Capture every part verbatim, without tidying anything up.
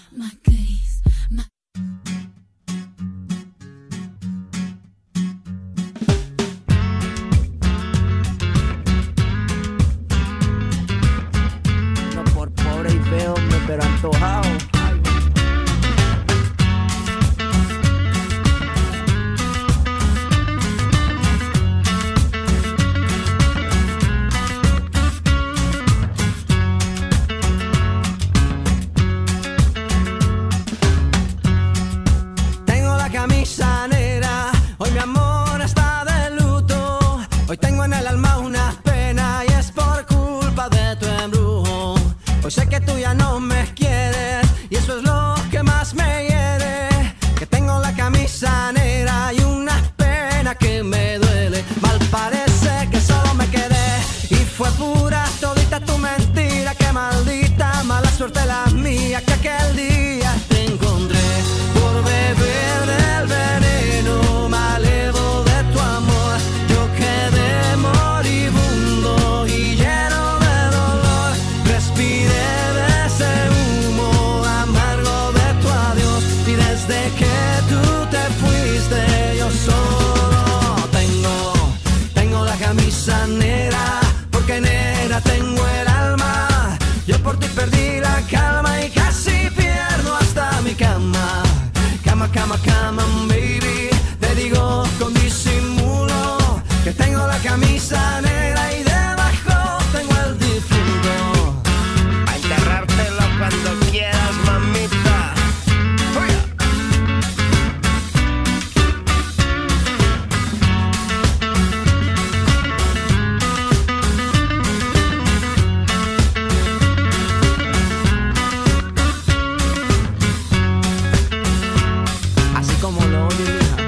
my goodies, my... No por pobre y feo, pero antojado. Hoy tengo en el alma una pena y es por culpa de tu embrujo. Hoy sé que tú ya no me quieres y eso es lo que más me hiere. Que tengo la camisa negra y una pena que me duele. Mal parece que solo me quedé y fue pura todita tu mentira. Que maldita mala suerte la mía que aquel día te encontré por beber del veneno malevo de tu amor. Yo quedé moribundo y lleno de dolor. Respiré de ese humo amargo de tu adiós. Y desde que tú te fuiste yo solo tengo, tengo la camisa negra. Porque negra tengo el alma. Yo por ti perdí la calma y casi pierdo hasta mi cama. Cama, cama, cama, baby. Te digo con disimulo que tengo la camisa negra y debajo tengo el difunto. A enterrártelo cuando quieras, mamita. ¡Uy! Así como lo oye, hija.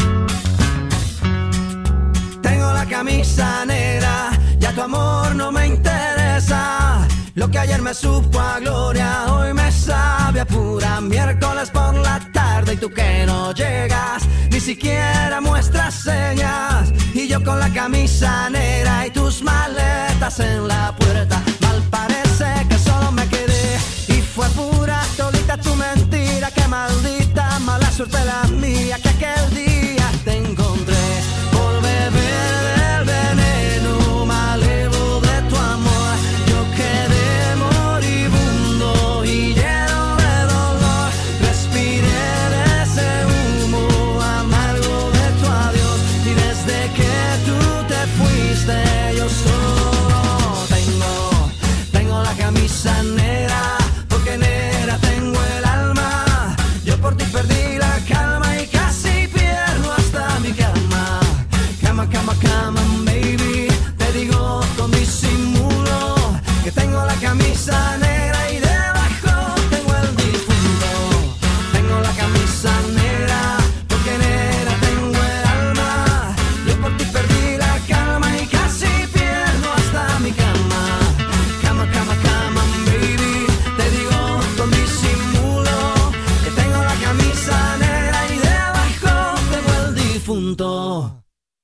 Tengo la camisa negra, ya tu amor no me interesa. Lo que ayer me supo a gloria, hoy me sabe a pura miércoles por la tarde. Y tú que no llegas, ni siquiera muestras señas. Y yo con la camisa negra y tus maletas en la puerta. Mal parece que solo me quedé y fue pura todita tu mentira. Que maldita mala suerte la mía que aquel día te encontré por beber del veneno malevo de tu amor. Yo quedé moribundo y lleno de dolor. Respiré de ese humo amargo de tu adiós. Y desde que tú te fuiste yo solo tengo, tengo la camisa negra. Porque negra tengo el alma. Yo por ti perdí la calma y casi pierdo hasta mi cama. Cama, cama, cama, baby. Te digo con disimulo que tengo la camisa negra y debajo tengo el difunto. Tengo la camisa negra porque negra tengo el alma. Yo por ti perdí la calma y casi pierdo hasta mi cama. Cama, cama, cama, baby. Te digo con disimulo que tengo la camisa negra y debajo tengo el difunto.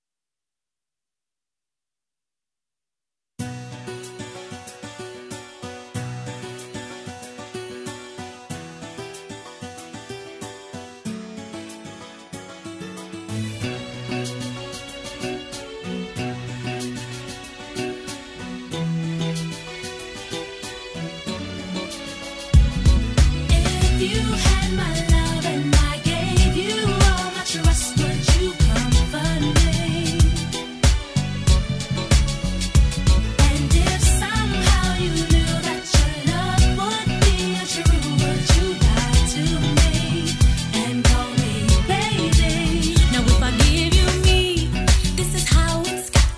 If you had my love and I gave you all my trust, would you comfort me? And if somehow you knew that your love would be untrue, would you lie to me and call me baby? Now if I give you me, this is how it's got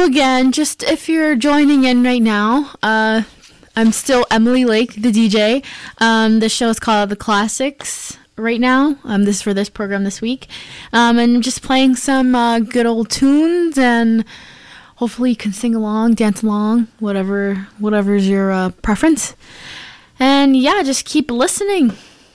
again, just if you're joining in right now, uh, I'm still Emily Lake, the D J. Um, the show is called The Classics right now. Um, this is for this program this week. Um, and I'm just playing some uh, good old tunes, and hopefully you can sing along, dance along, whatever whatever's your uh, preference. And yeah, just keep listening.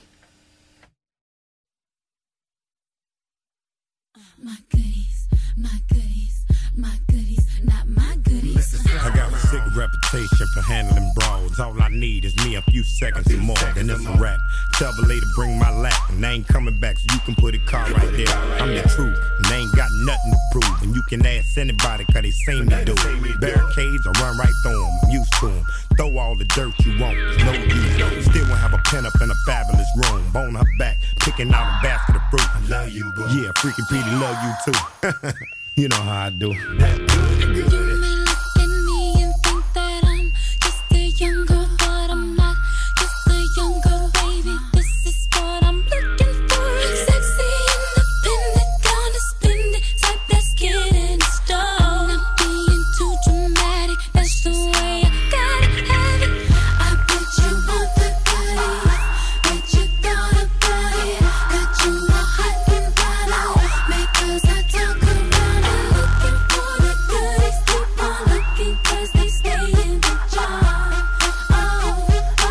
My goodies, my goodies, my goodies, not my goodies. I got a sick reputation for handling brawls. All I need is me a few seconds and more, then it's a wrap. Tell the lady bring my lap, and they ain't coming back, so you can put a car right there. I'm the truth, and they ain't got nothing to prove. And you can ask anybody, cause they seen me do it. Barricades, I run right through them, I'm used to them. Throw all the dirt you want, no use. Still won't have a pen up in a fabulous room. Bone her back, picking out a basket of fruit. I love you, boo. Yeah, freaking Petey love you too. You know how I do. That good, You good. may look at me and think that I'm just a young girl, but I'm not just a young girl, baby. This is what I'm looking for. Sexy, independent, gonna spend it, type that's getting it started. Not being too dramatic, that's the way I gotta have it. I bet you want the goodies, bet you thought about it. Got you all hot and bothered, make us I talk around it. Looking for the goodies, keep on looking, cause they stay in the jar. Oh, oh,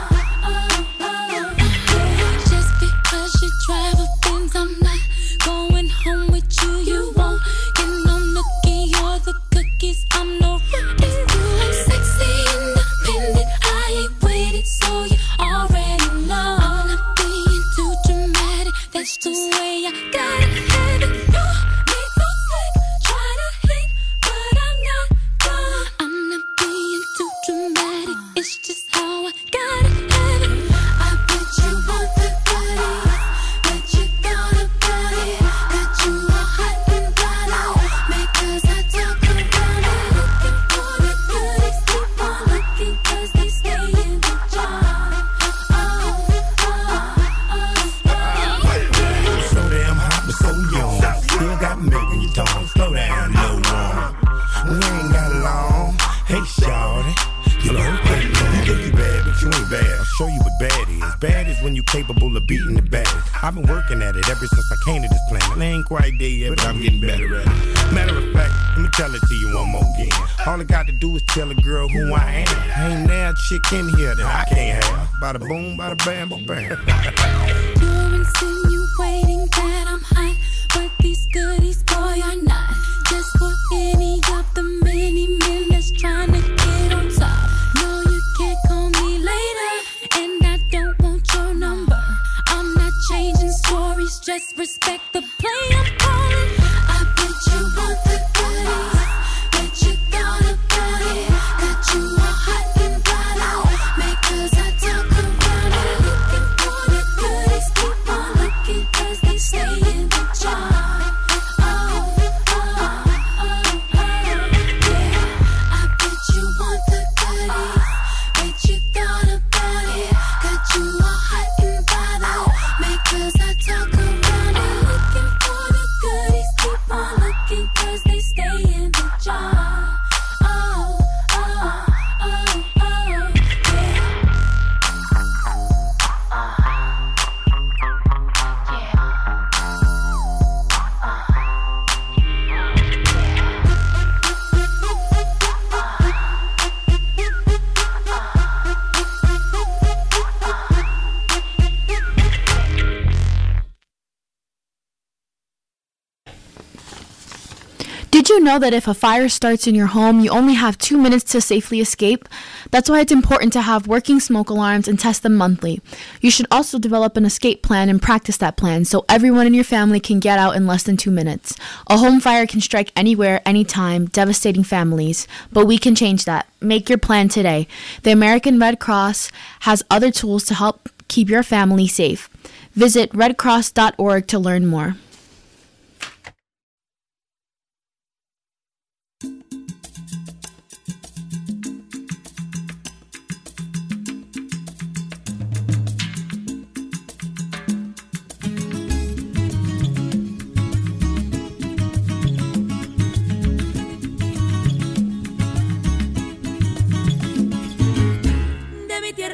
oh, oh, yeah. Just because you drive a Benz, I'm not going home with you. You won't get no nookie or the cookies. I'm no rookie. I'm sexy, independent. I ain't waiting, so you already know. I'm not being too dramatic. That's the way I gotta have it. You need to slick, try to hit, but I'm not done. I'm not being too dramatic. It's just how I gotta have it. I bet you want the goodies, bet you thought about it. Got you all hot and bothered, make us I talk around it. Looking for the goodies, keep on looking, cause they stay in the jar. Oh, oh, oh, oh. So damn hot, but so young. Still got milk in your tongue. Slow down, little one. We ain't got long. Hey, shawty. You know, hey, you think you bad, but you ain't bad. I'll show you what bad is. Bad is when you capable of beating the baddest. I've been working at it ever since I came to this planet. I ain't quite there yet, but I'm getting better at it. Matter of fact, let me tell it to you one more again. All I got to do is tell a girl who I am. Ain't now a chick in here that I can't have. Bada boom, bada bam, bada bam. You're insinuating that I'm hot, but these goodies, boy, are not. Just for any of the many men that's trying to get on top. No, you can't call me later, and I don't want your number. I'm not changing stories, just respect the play I'm calling. I bet you want the goodies, bet you thought about it. Got you all hot and bothered, make us I talk around it. Looking for the goodies, keep on looking, cause they stay in the jar. Oh, oh, oh, oh, yeah. I bet you want the goodies, bet you thought about it. Got you all hot and bothered, make us I talk around it. Looking for the goodies, keep on looking, cause they stay in the jar. Oh, oh, oh, oh, yeah. Did you know that if a fire starts in your home, you only have two minutes to safely escape? That's why it's important to have working smoke alarms and test them monthly. You should also develop an escape plan and practice that plan so everyone in your family can get out in less than two minutes. A home fire can strike anywhere, anytime, devastating families. But we can change that. Make your plan today. The American Red Cross has other tools to help keep your family safe. Visit red cross dot org to learn more.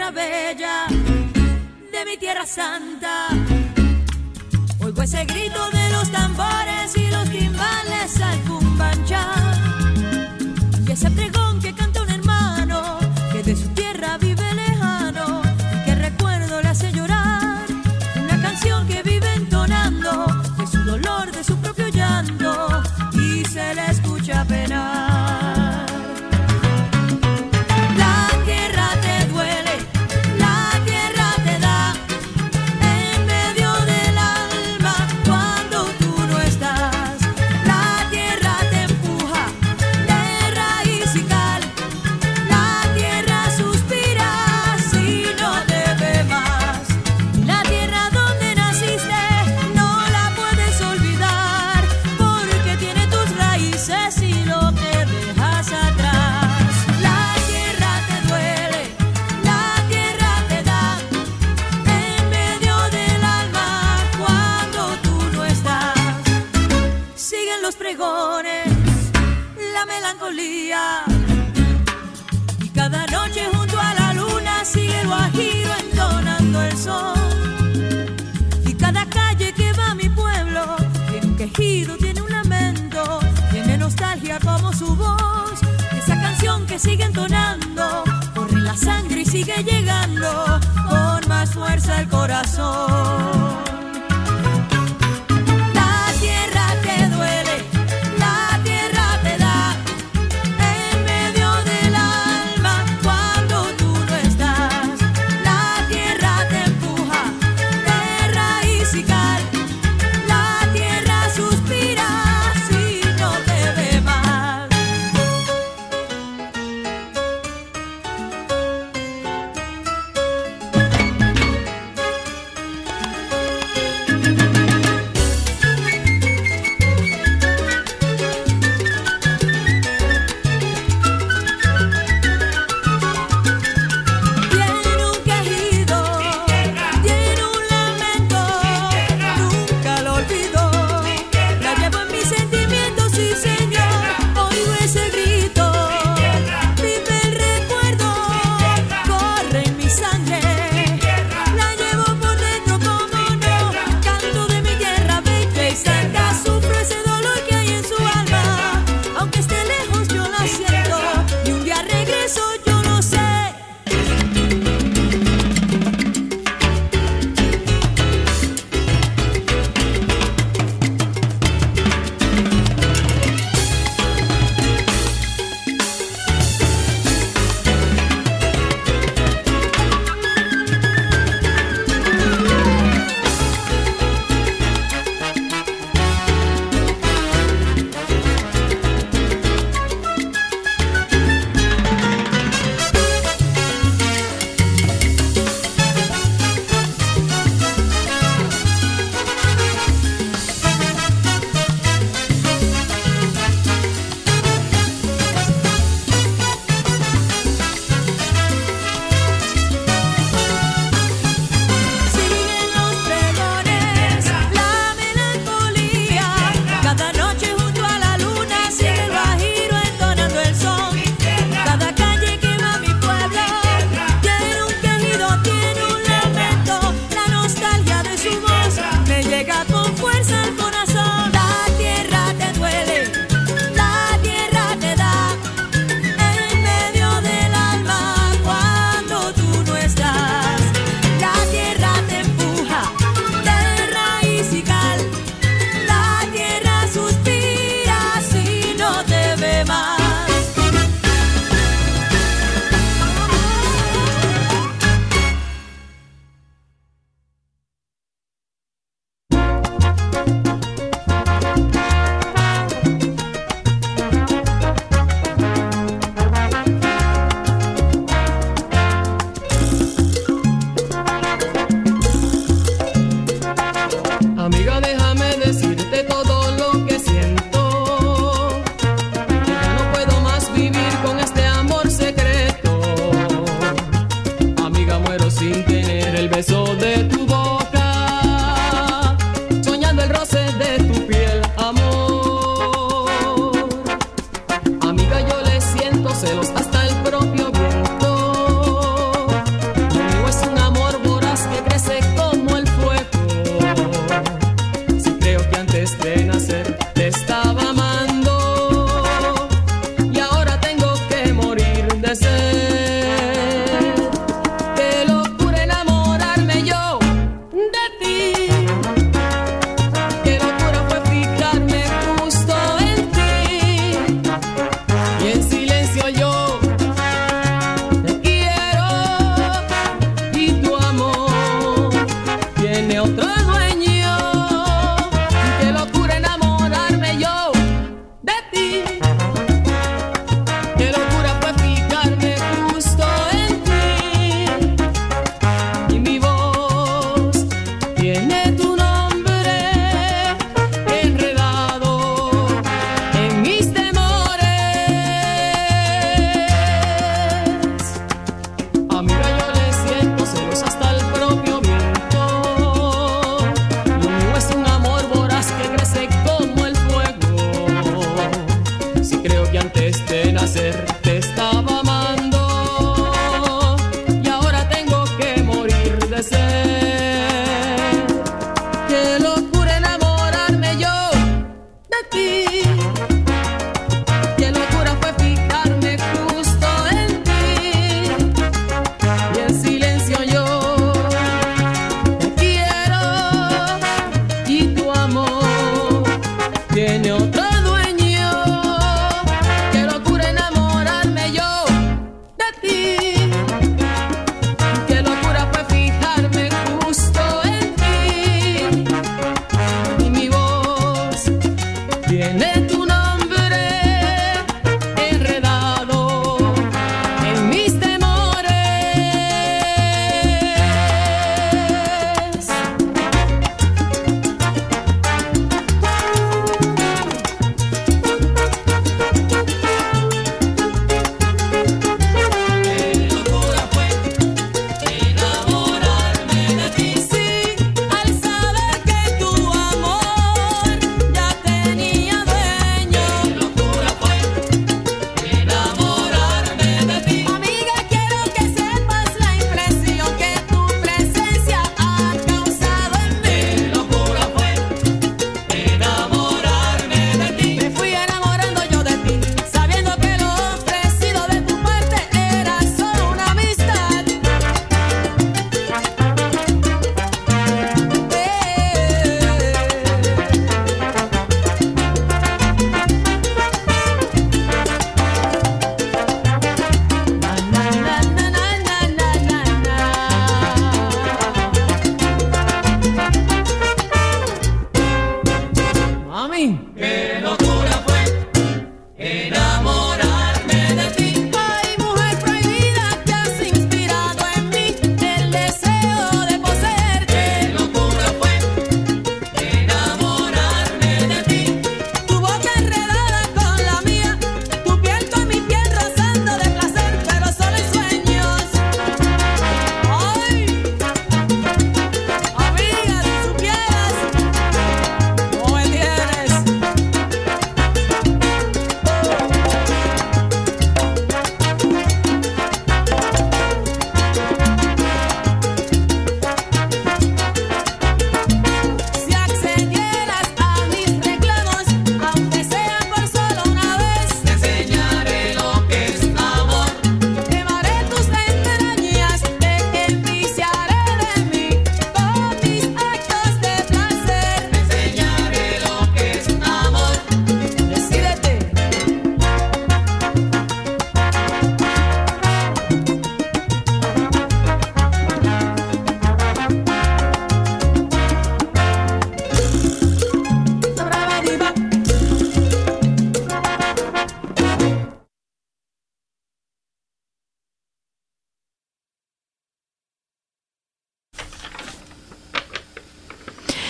tierra bella, de mi tierra santa. Oigo ese grito de los tambores y los timbales al cumbanchá. Y ese pregón que canta un hermano que de su tierra vive lejano y que recuerdo le hace llorar. Una canción que vive entonando de su dolor, de su propio llanto y se le escucha penar. La tierra te duele, la tierra te da en medio del alma cuando tú no estás. La tierra te empuja de raíz y cal. La tierra suspira si no te ve más. La tierra donde naciste no la puedes olvidar porque tiene tus raíces y lo que dejas atrás. La tierra te duele, la tierra te da en medio del alma cuando tú no estás. Siguen los pregones, la melancolía y cada noche junto a la luna sigue el guajiro entonando el son. Y cada calle que va a mi pueblo tiene un quejido, tiene un lamento, tiene nostalgia como su voz. Y esa canción que sigue entonando corre la sangre y sigue llegando con más fuerza al corazón. La tierra te duele, la tierra te da en medio del alma cuando tú no estás. La tierra te empuja de raíz y cal. La tierra suspira si no te ve más.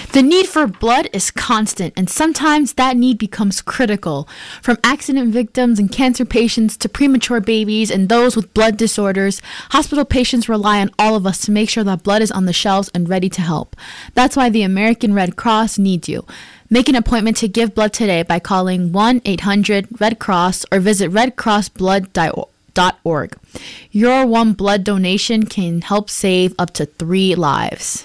The need for blood is constant, and sometimes that need becomes critical. From accident victims and cancer patients to premature babies and those with blood disorders, hospital patients rely on all of us to make sure that blood is on the shelves and ready to help. That's why the American Red Cross needs you. Make an appointment to give blood today by calling one eight hundred red cross or visit red cross blood dot org. Your one blood donation can help save up to three lives.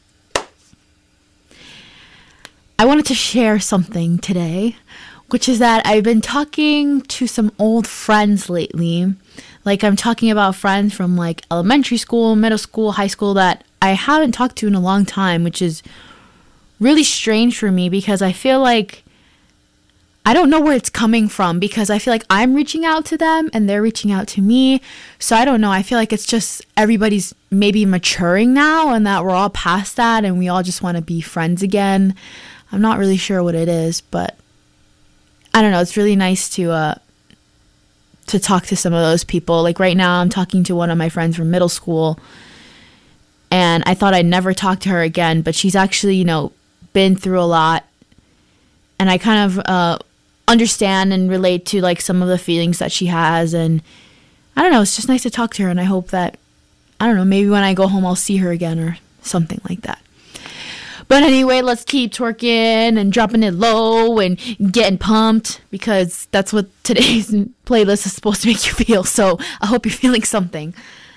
I wanted to share something today, which is that I've been talking to some old friends lately. Like, I'm talking about friends from like elementary school, middle school, high school that I haven't talked to in a long time, which is really strange for me because I feel like I don't know where it's coming from, because I feel like I'm reaching out to them and they're reaching out to me. So I don't know. I feel like it's just everybody's maybe maturing now and that we're all past that and we all just want to be friends again. I'm not really sure what it is, but I don't know. It's really nice to uh, to talk to some of those people. Like right now, I'm talking to one of my friends from middle school, and I thought I'd never talk to her again, but she's actually, you know, been through a lot, and I kind of uh, understand and relate to like some of the feelings that she has, and I don't know. It's just nice to talk to her, and I hope that, I don't know, maybe when I go home, I'll see her again or something like that. But anyway, let's keep twerking and dropping it low and getting pumped, because that's what today's playlist is supposed to make you feel. So I hope you're feeling something.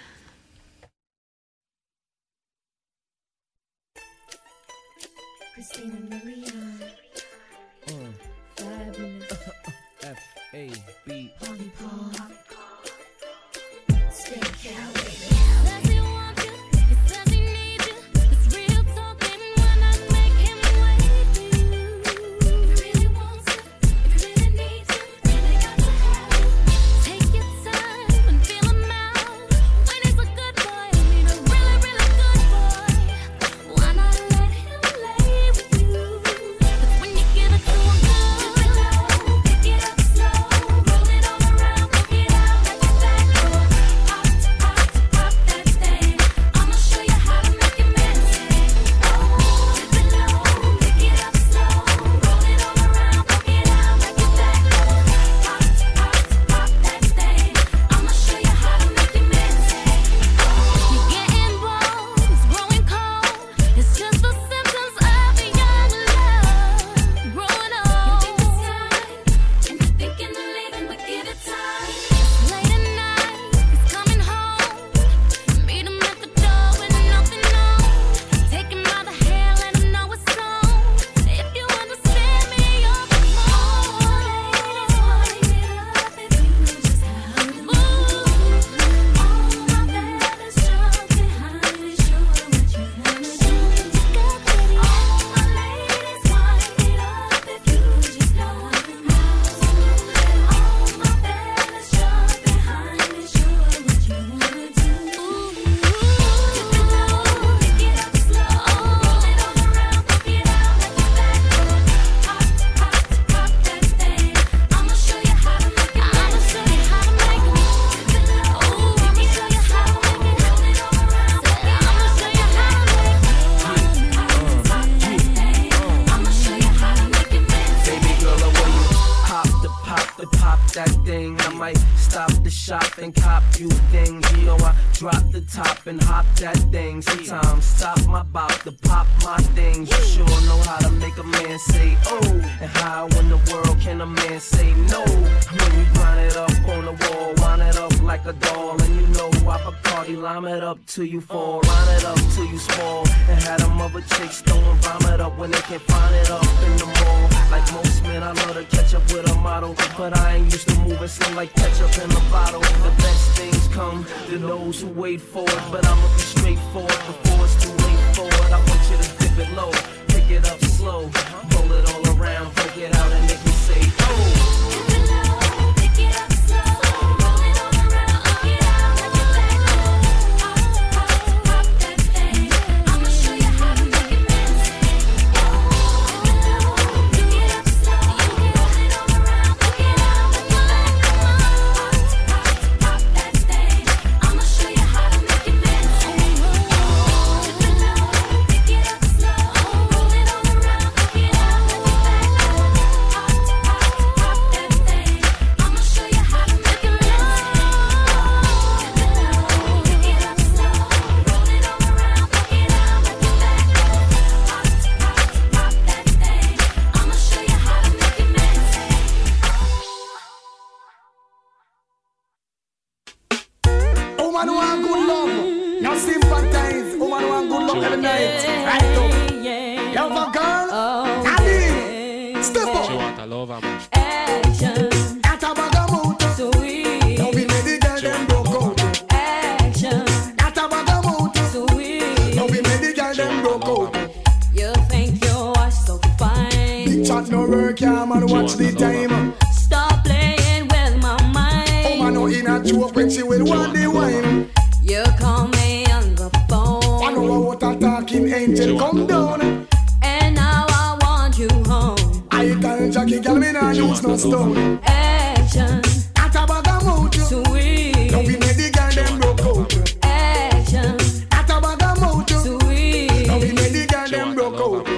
Christina Milian. Fabulous. F A B. Polly Paul. Stay Cali. Says he wants you, he says he needs you. It's real talking when I make him wait for you. If he really wants you, if he really needs you, then they got to have you. Take your time and feel him out. When he's a good boy, I mean a really, really good boy. Why not let him lay with you? But when you give it to him good, pick it up slow, roll it all around, pick it out like it's back. Pop, pop, pop that thing. I'ma show you how to make it mental. Oh, dip it low, pick it up slow, roll it all around, pick it out like it's back. Pop, pop, pop that thing. I'ma show you how to make it mental. You're getting bold, it's growing cold. It's just the symptoms of a young love growing old. You think it's time, and you're thinking of leaving, but give it time. It's late at night, he's coming home. Meet him at the door with nothing on. Take him by the hair, let him know it's on. If you understand me, you're the one. Ladies, wind it up if you just have to move. All my fellas jump behind and show her what you wanna do. All my ladies, wind it up if you just know how to move. All my fellas jump behind and show her what you wanna do. Dip it low, pick it up slow, roll it all around, pick it out like it's back. Pop, pop, pop that thing. I'ma show you how to make it. I'ma show you how to make it. Dip it low, I'ma show you how to make it. Roll it all around, I'ma show you how to make it. Pop, pop, pop that thing. I'ma show you how to make it mental. Baby girl, I want you pop the pop the pop that thing. I might stop the shop and cop you things. You know I drop the top and hop that thing. Sometimes stop my bop to pop my things. You sure know how to make a man say oh, and how in the world can a man say no? When we grind it up on the wall, wind it up like a doll, and you know I Bacardi lime it up till you fall, line it up till you small, and had them other chicks throwing vomit up when they can't find it up in the mall. Like most men, I love to catch up with a model, but I ain't used to moving slow like ketchup in a bottle. The best things come to those who wait for it, but I'ma be straightforward before it's too late for it. I want you to dip it low, pick it up slow, roll it all around, break it out and make me say oh. Dip it low, pick it up slow, roll it all around, pick it out like it's back. Pop, pop, pop that thing. I'ma show you how to make it mental. Dip it low, pick it up slow, roll it all around, pick it out like it's back. Pop, pop, pop that thing. I'ma show you how to make it mental. Dip it low, pick it up slow, roll it all Woman want good love. Now sympathize. Woman want good love every night. Right up. You have a girl? Oh, Ali. Step up. She want a lover, man. action, At a bag of motor. sweet, Now we made the girl them broke out. action, At a bag of motor. sweet. Now we made the girl them broke out. You think you are so fine. Big chat no work, yeah, man. Watch the time. Stop playing with my mind. Oh, man, no in a joke when she will want the wine. You call me on the phone. I know what a talking angel come down. And now I want you home. I tell Jackie, girl, me nah use no stone. Action, At a bag of motor. sweet. Now we made the girl them broke out. Action, At a bag of motor. sweet. Now we made the girl them broke out.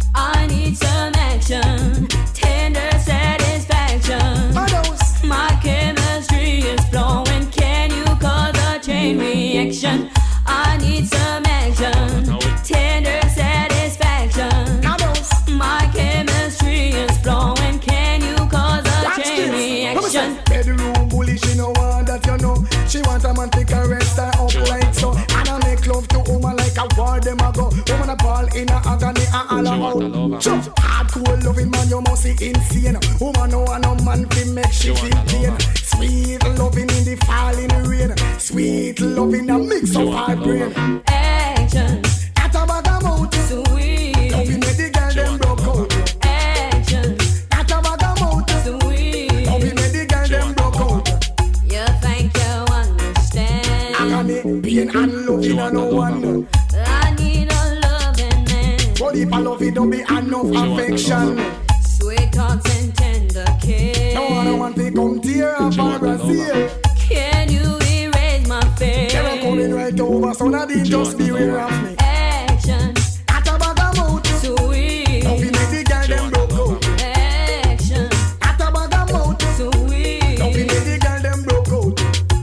I need some action, tender satisfaction. Others. My chemistry is flowing. Can you cause a chain reaction? I need some action, tender satisfaction. Others. My chemistry is flowing. Can you cause a Watch chain this. Let me say, reaction? bedroom bully, she no want that you know. She want a man to caress her up like so. And I make love to woman like a war them a go. Woman a ball in a agony and all She want a about. lover. Sure, hardcore loving man, you must be insane. Woman no want no man to make she She feel want a pain. lover. Sweet loving in the falling rain. Sweet loving a mix She of want our a brain. lover. Action, At a bag of mouth. sweet. Now we make the girl them broke out. Action, At a bag of mouth. sweet. Now we make the girl them broke out. You think you understand? Agony, pain and loving and no one. I need a loving man. But if I love it, don't be enough affection. Sweet talks and tender kiss. No one want to come tear up our Brazil. Can you erase my face? They're coming right over, so now they just beware of me. Action, At a bag of mouth. sweet. Now we make the girl them broke out. Action, At a bag of mouth. sweet. Now we make the girl them broke out.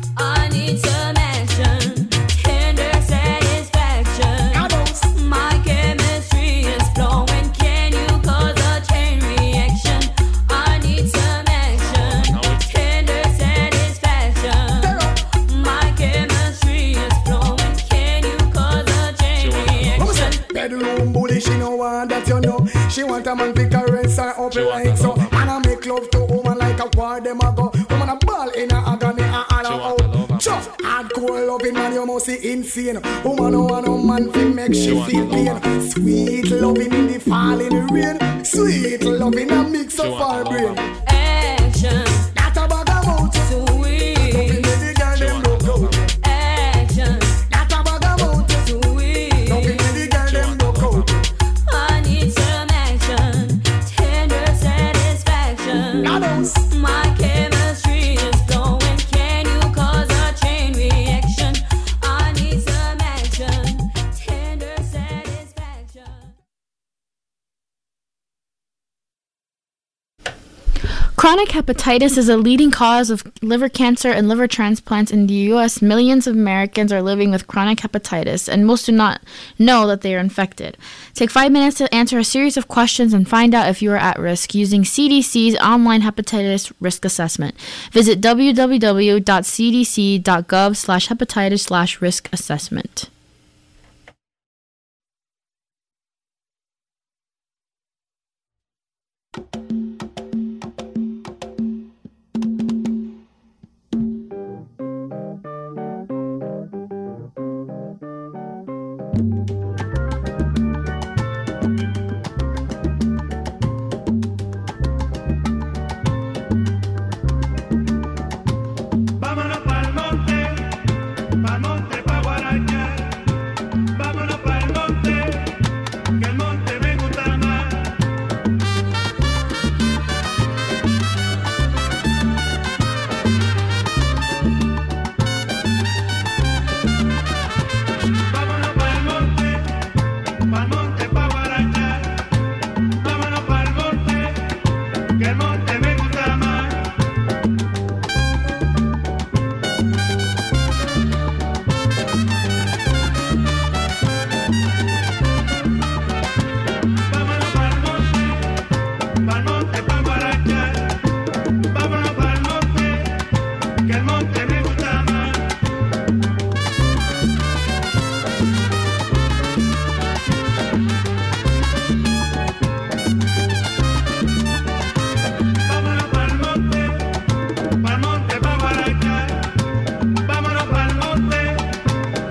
I need some action, tender satisfaction. Adults. My chemistry is flowing. Can you cause a chain reaction? I need some action, tender satisfaction. My chemistry is flowing. Can you cause a chain reaction? Bedroom bully, she no want that you know. She want a man to caress her up like so. And I make love to woman like a war them a go. Woman a ball in a agony and all out. Sure, hardcore loving man, you must be insane. Woman no want no man to make she feel pain. Sweet loving in the falling rain. Sweet loving a mix of our brain. Action, At a bag of mouth. We sweet. make the girl them broke out. Action, At a bag of mouth. sweet. Now we make the girl them broke out. I need some action, tender satisfaction. Adults. My chemistry is flowing. Can you cause a chain reaction? I need some action, tender satisfaction. Chronic hepatitis is a leading cause of liver cancer and liver transplants in the U S. Millions of Americans are living with chronic hepatitis, and most do not know that they are infected. Take five minutes to answer a series of questions and find out if you are at risk using C D C's online hepatitis risk assessment. Visit w w w dot c d c dot gov slash hepatitis slash risk assessment. Vámonos pa'l monte, pa'l monte pa' guarañar. Vámonos pa'l monte, que el monte me gusta más. Vámonos pa'l monte, pa'l monte pa' guarañar. Vámonos pa'l monte, que el monte me gusta más.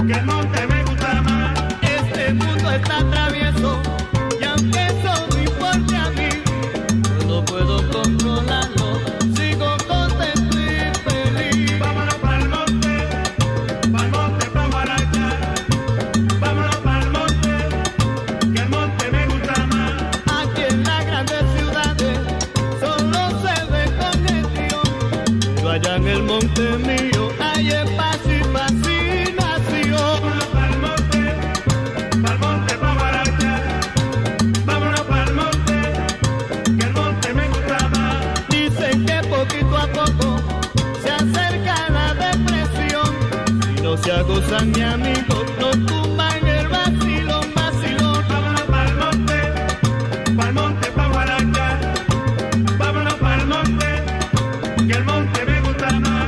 que el monte me gusta más. Este mundo está travieso y aunque eso no importe a mí, yo no puedo controlarlo, sigo contento y feliz. Vámonos pa'l monte, pa'l monte pa' guarachar. Vámonos pa'l monte, que el monte me gusta más. Aquí en las grandes ciudades solo se ve congestión, pero allá en el monte mío hay paz y fascinación. Vámonos pa'l monte, pa'l monte pa' guarachar. Vámonos pa'l monte, que el monte me gusta más. Dicen que poquito a poco se acerca la depresión. Si no se agozan mi amigo, no tumban el vacilón, vacilón. Vámonos pa'l monte, pa'l monte pa' guarachar. Vámonos pa'l monte, que el monte me gusta más.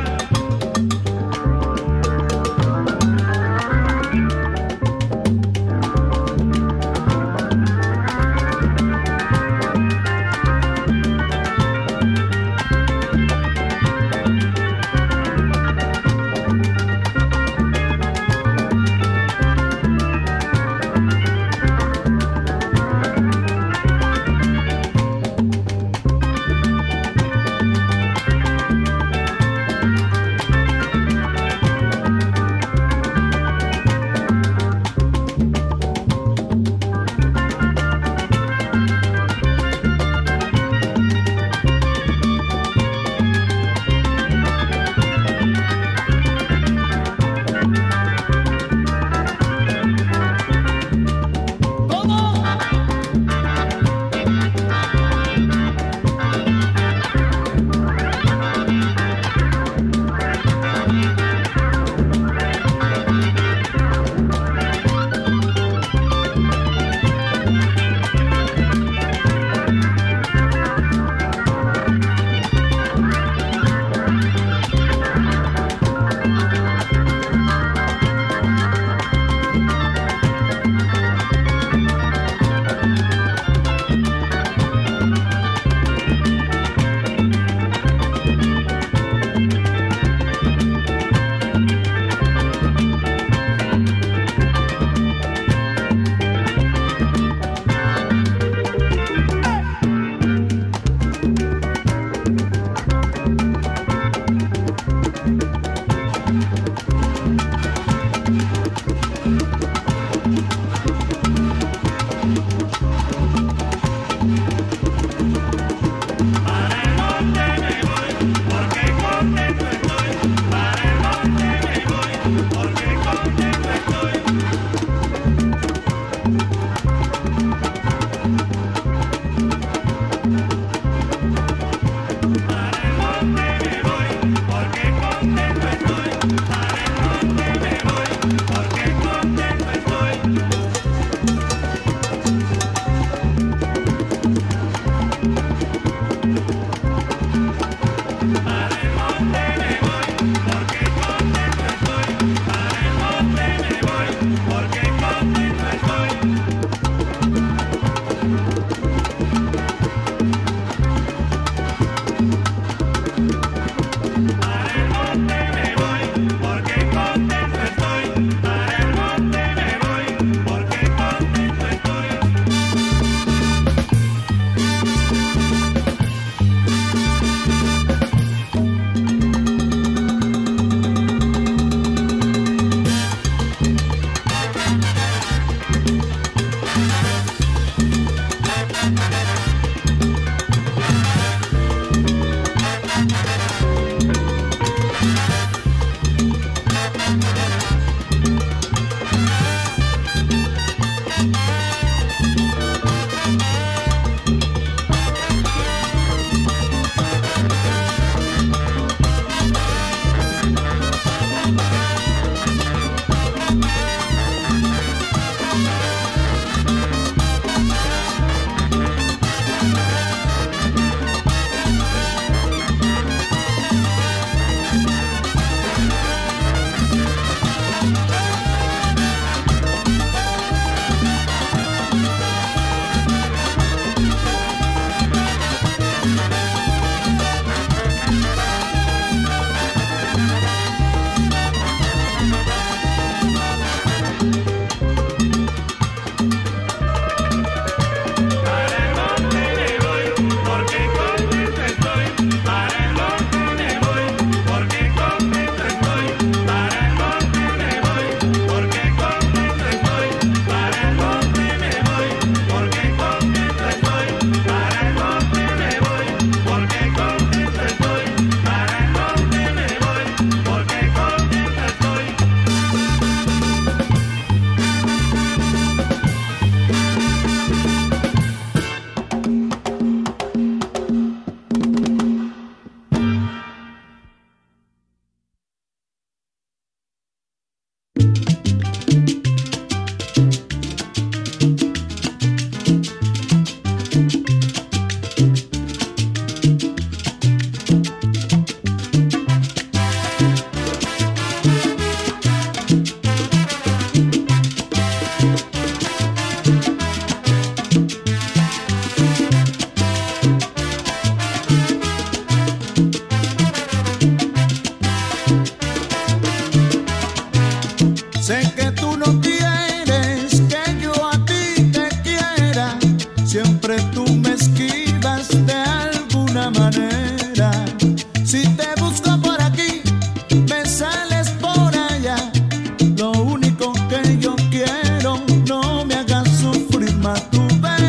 Sé que tú no quieres que yo a ti te quiera. Siempre tú me esquivas de alguna manera. Si te busco por aquí, me sales por allá. Lo único que yo quiero, no me hagas sufrir más, tú verás.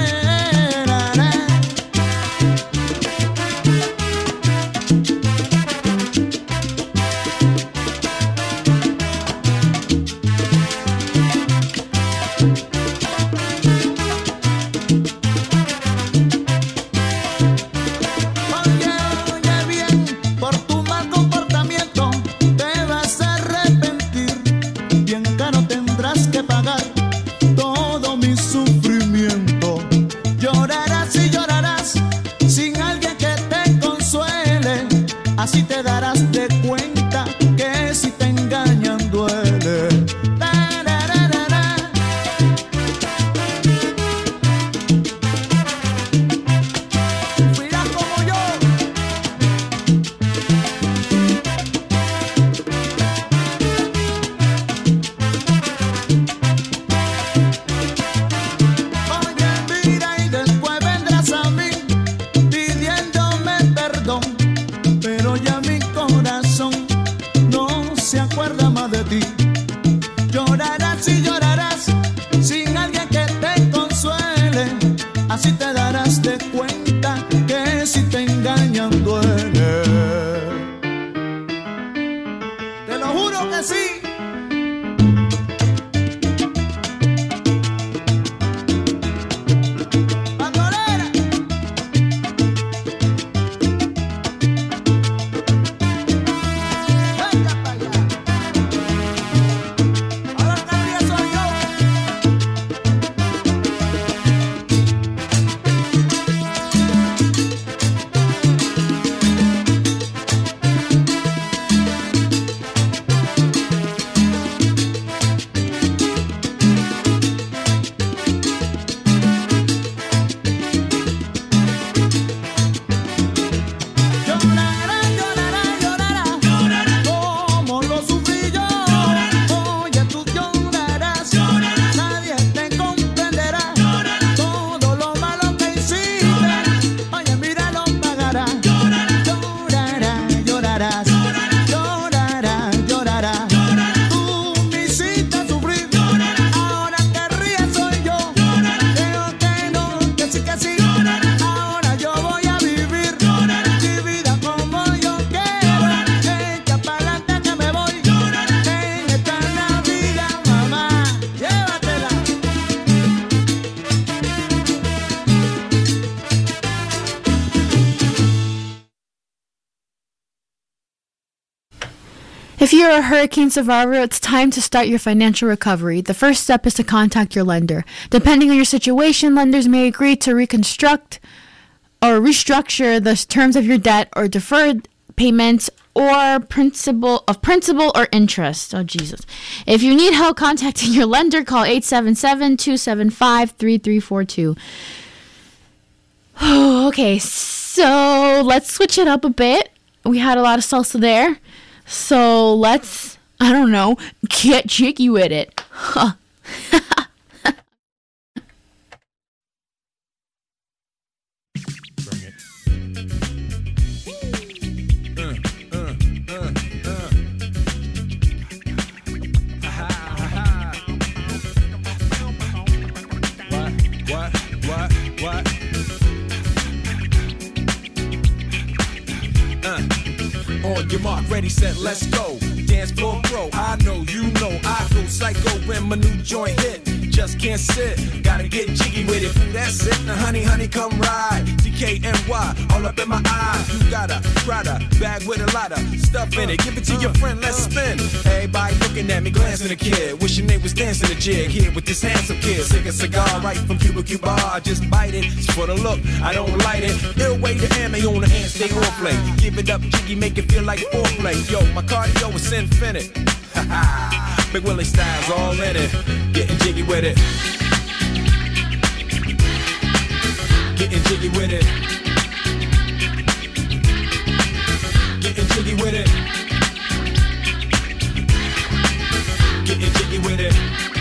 Así te darás de cuenta que si te engañan duele. Mira como yo. Oye, mira, y después vendrás a mí pidiéndome perdón. Pero ya mi corazón no se acuerda más de ti. Llorarás y llorarás sin alguien que te consuele. Así te darás de cuenta que si te engañan duele. Te lo juro que sí. If you're a hurricane survivor, it's time to start your financial recovery. The first step is to contact your lender. Depending on your situation, lenders may agree to reconstruct or restructure the terms of your debt or deferred payments or principal of principal or interest. Oh, Jesus. If you need help contacting your lender, call eight seven seven, two seven five, three three four two. Oh, okay, so let's switch it up a bit. We had a lot of salsa there. So let's, I don't know, get jiggy with it. Huh. On your mark, ready, set, let's go. Dance floor pro, I know, you know, I go psycho when my new joint hit. Just can't sit, gotta get jiggy with it. That's it, now honey, honey, come ride. T K N Y, all up in my eye. You got a Prada bag with a lot of stuff in it. Give it to your friend, let's spin. Everybody looking at me, glancing a kid. Wishing they was dancing a jig here with this handsome kid. Sick a cigar right from Cuba Cuba. I just bite it, it's for the look, I don't light it. Ill way to ammo on the hand, stay on play. Give it up, jiggy, make it feel like foreplay. Yo, my cardio is infinite. Big Willie style's all in it. Getting jiggy with it. Getting jiggy with it. Getting jiggy with it. Getting jiggy with it.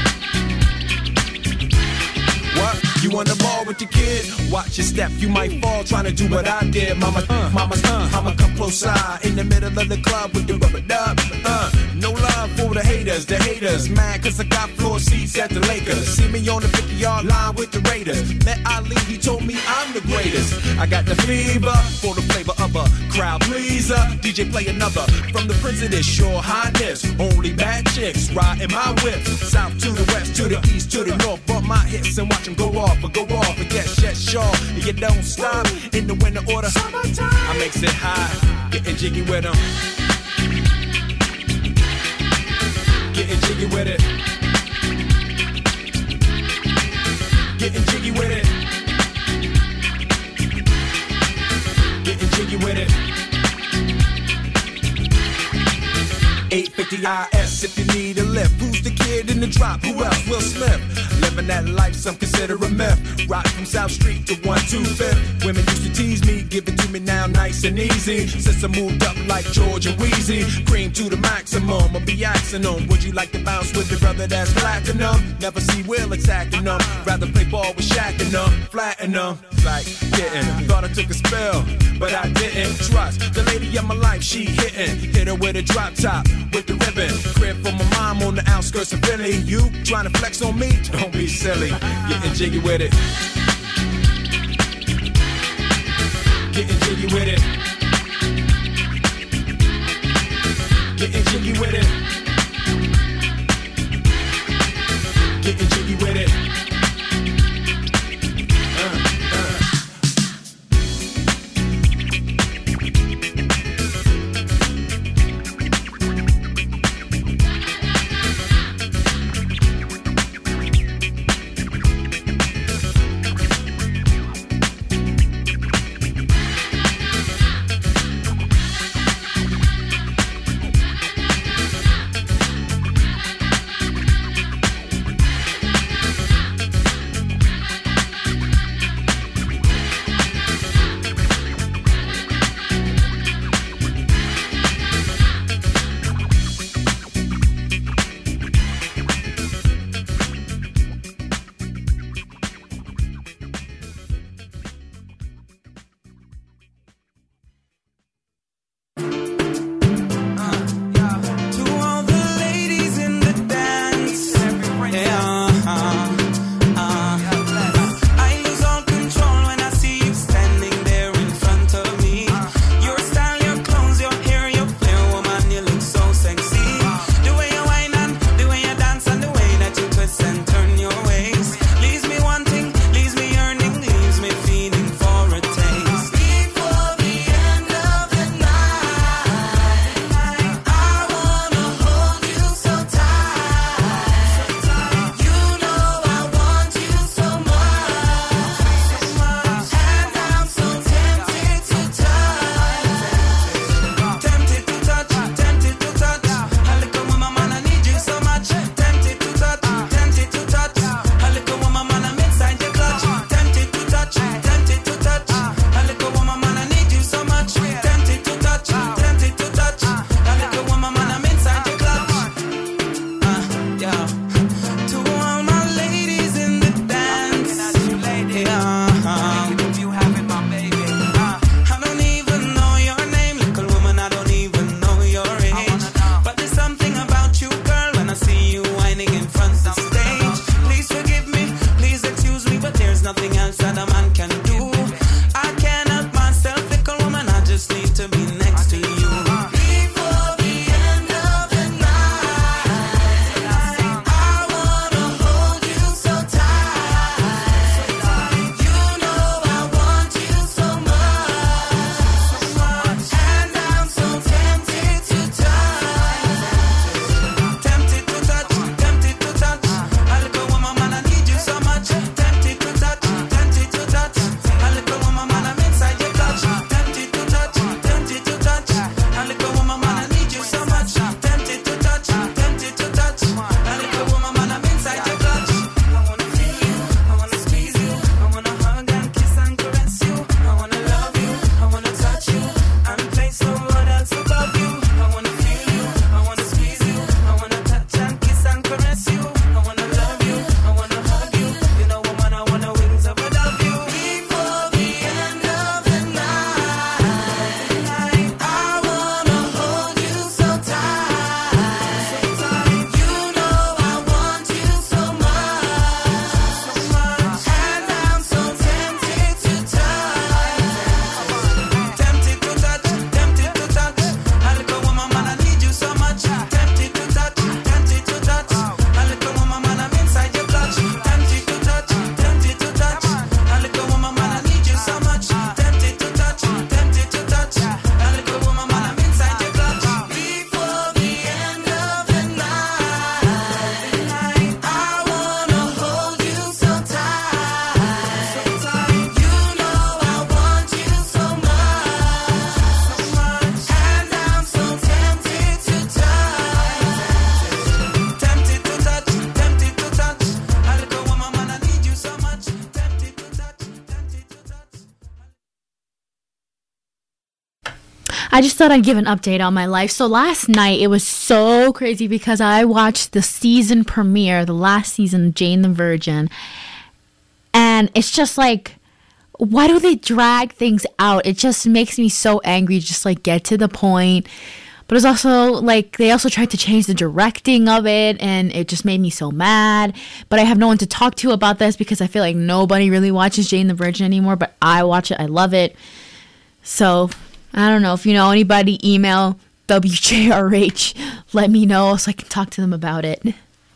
What? You on the ball with your kid? Watch your step, you might fall trying to do what I did. Mama, uh, mama, uh, I'ma come close side in the middle of the club with the rubber dub. Uh, no love for the haters, the haters. Mad cause I got floor seats at the Lakers. See me on the fifty yard line with the Raiders. Met Ali, he told me I'm the greatest. I got the fever for the flavor of a crowd pleaser. D J play another from the Prince of this Your Highness. Only bad chicks riding my whip. South to the west, to the east, to the north. Bump my hips and watch them go off. But go off and get shit sharp. And you don't stop in the winter order. I makes it high, getting jiggy with them. Getting jiggy with it. Getting jiggy with it. Getting jiggy with it. eight fifty I S if you need a lift. Who's the kid in the drop? Who else? Will Smith. Living that life some consider a myth. Rock from South Street to one two fifth. Women used to tease me, give it to me now nice and easy. Since I moved up like George and Wheezy, cream to the maximum. I'll be axing them. Would you like to bounce with your brother that's platinum? Never see Will attacking them. Rather play ball with Shaq and them, flatten them. Like getting, thought I took a spell, but I didn't trust the lady of my life. She hitting, hit her with a drop top with the ribbon. Crib for my mom on the outskirts of Philly. You trying to flex on me? Don't be silly. Getting jiggy with it. Getting jiggy with it. Getting jiggy with it. Getting jiggy with it. I just thought I'd give an update on my life. So last night, it was so crazy because I watched the season premiere, the last season of Jane the Virgin. And it's just like, why do they drag things out? It just makes me so angry, just like get to the point. But it's also like, they also tried to change the directing of it, and it just made me so mad. But I have no one to talk to about this because I feel like nobody really watches Jane the Virgin anymore, but I watch it. I love it. So I don't know if you know anybody, email W J R H, let me know so I can talk to them about it.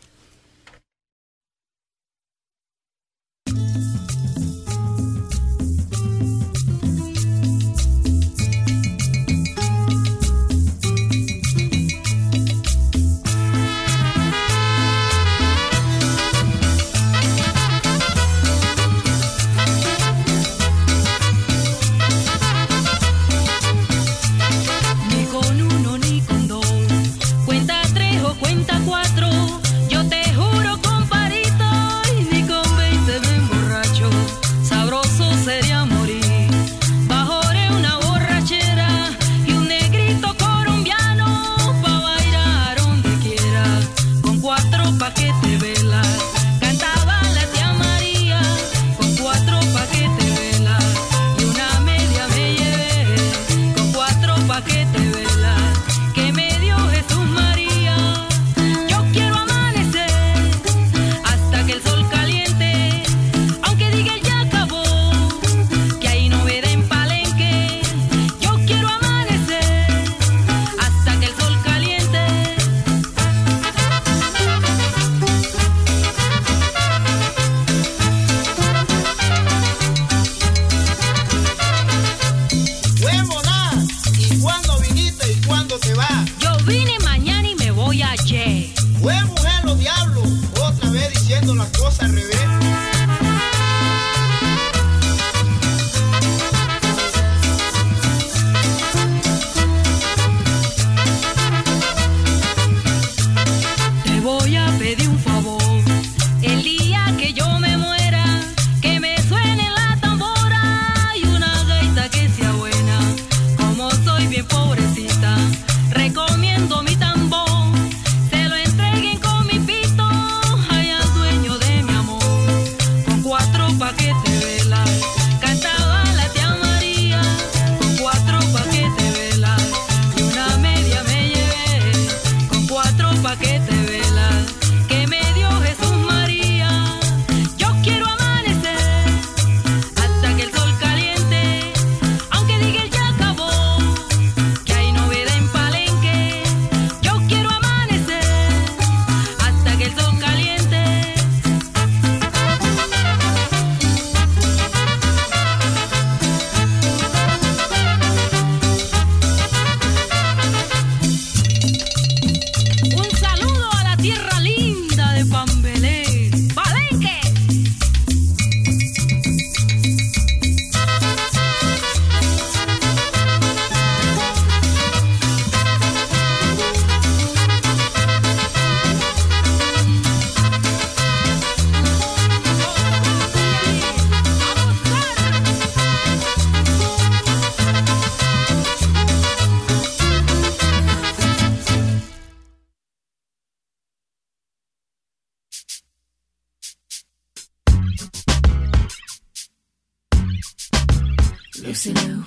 Lucy Lou,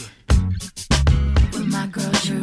with my girl Drew,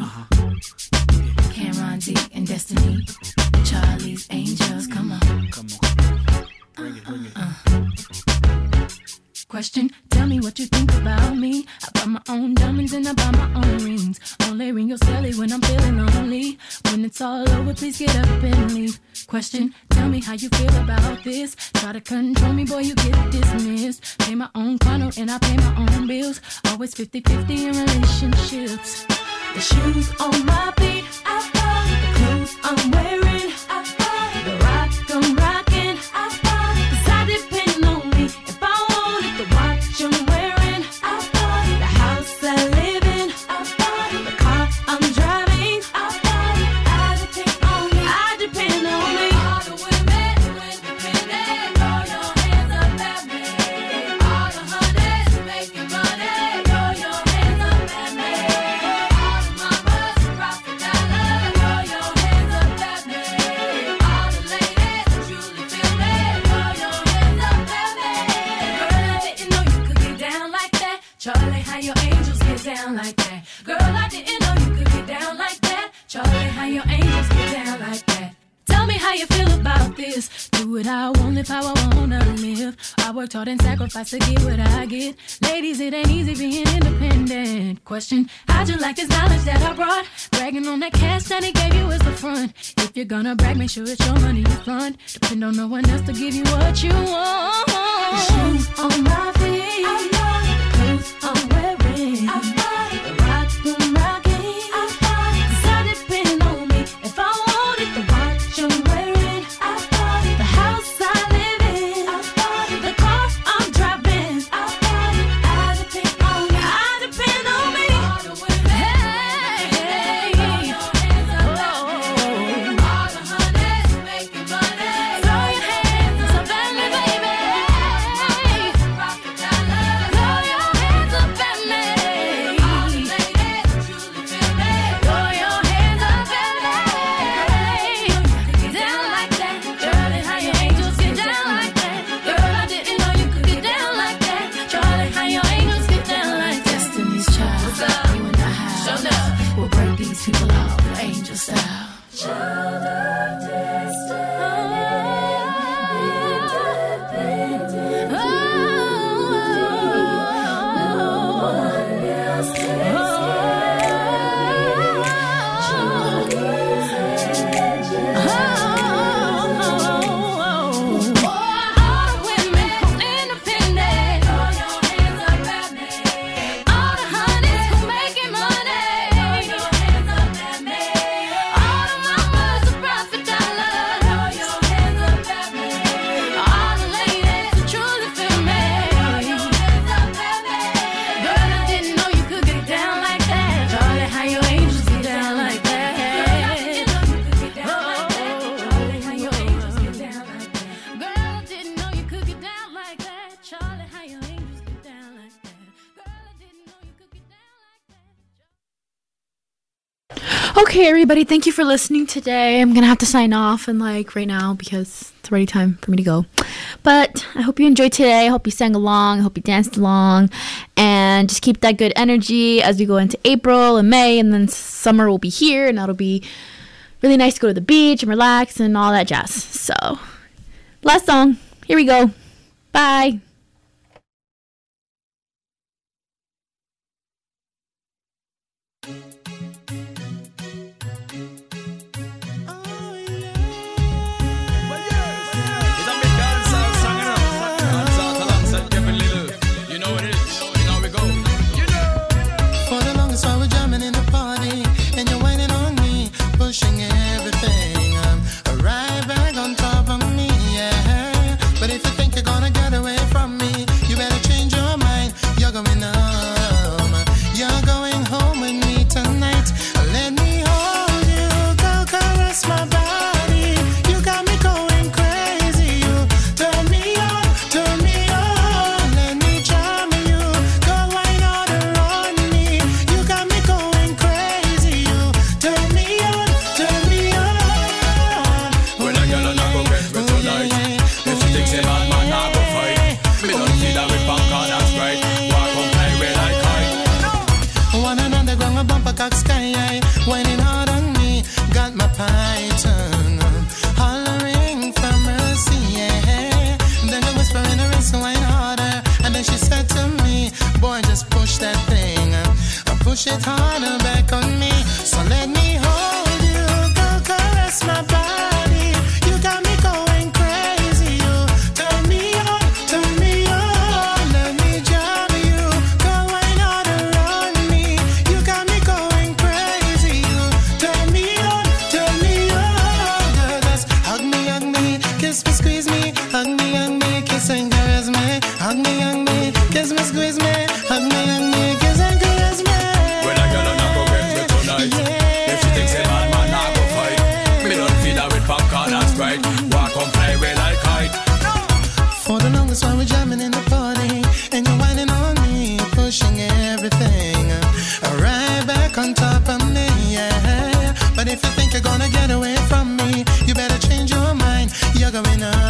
Cameron D and Destiny, Charlie's Angels, come on. Come on. Bring it, bring it. Uh, uh. Question, tell me what you think about me. I buy my own diamonds and I buy my own rings. Only ring your celly when I'm feeling lonely. When it's all over, please get up and leave. Question, tell me how you feel about this. Try to control me, boy, you get dismissed. Pay my own condo and I pay my own bills. Always fifty-fifty in relationships. The shoes on my feet, I buy. The clothes I'm wearing, I buy. The rock I'm rocking, I buy. Cause I depend on me. If I want it, the watch I'm wearing, I buy. The house I live in, I buy. The car I'm driving, I buy. I depend on me, I depend on me. All the women who independent, throw your hands up at me. All the honeys making money, throw your hands up at me. All of my this. Do what I want, live how I wanna live. I worked hard and sacrificed to get what I get. Ladies, it ain't easy being independent. Question, how'd you like this knowledge that I brought? Bragging on that cash that he gave you is the front. If you're gonna brag, make sure it's your money you fund. Depend on no one else to give you what you want. Shoes on my feet, clothes I'm wearing, the rock I'm rocking, 'cause I depend on me. If I want it, the watch I'm wearing, the house I live in, the car I'm driving, I depend on me. I depend on me. Hey, hey, hey. Oh, all the honeys making money. Throw your hands up, family, baby. People out, angel style. Child of destiny, independent. Oh, no one else takes Okay, everybody, thank you for listening today. I'm gonna have to sign off and like right now because it's already time for me to go. But I hope you enjoyed today. I hope you sang along. I hope you danced along. And just keep that good energy as we go into April and May, and then summer will be here, and that'll be really nice to go to the beach and relax and all that jazz. So, last song. Here we go. Bye. Pushing everything, um, right back on top of me, yeah. But if you think you're gonna get away from me, you better change your mind. You're going home, you're going home with me tonight. Let me hold you, go caress my body. You got me going crazy. You turn me on, turn me on. Let me charm you, go wine all around me. You got me going crazy. You turn me on. Sky, whining hard on me, got my python hollering for mercy, yeah. And then the whisper in her wrist, whine harder. And then she said to me, boy, just push that thing, push it harder back on me. So let me hold you, go caress my body. You got me going crazy. You turn me on, turn me on. Let me jam you, go whine hard around me. You got me going crazy. You turn me on, turn me on. Girl, just hug me, hug me, kiss me, squeeze me, hug me, hug me, kiss and caress me, hug me, hug me, kiss me, squeeze me, hug me, hug me, kiss and caress me. When a girl not go get me tonight, yeah. If she thinks a man man not go fight, me don't feed her with popcorn and Sprite. Walk on play with like kite. For the longest while we're jamming in the party, and you're whining on me, pushing everything right back on top of me, yeah. But if you think you're gonna get away from me, you better change your mind. You're going on.